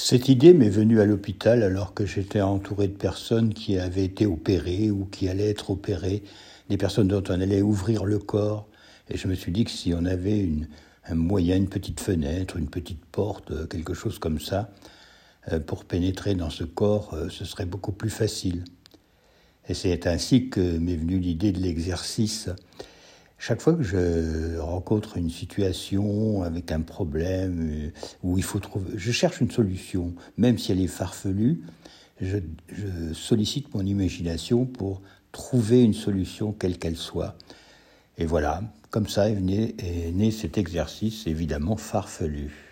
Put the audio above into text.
Cette idée m'est venue à l'hôpital alors que j'étais entouré de personnes qui avaient été opérées ou qui allaient être opérées, des personnes dont on allait ouvrir le corps. Et je me suis dit que si on avait un moyen, une petite fenêtre, une petite porte, quelque chose comme ça, pour pénétrer dans ce corps, ce serait beaucoup plus facile. Et c'est ainsi que m'est venue l'idée de l'exercice. Chaque fois que je rencontre une situation avec un problème où je cherche une solution, même si elle est farfelue, je sollicite mon imagination pour trouver une solution quelle qu'elle soit. Et voilà, comme ça est né cet exercice évidemment farfelu.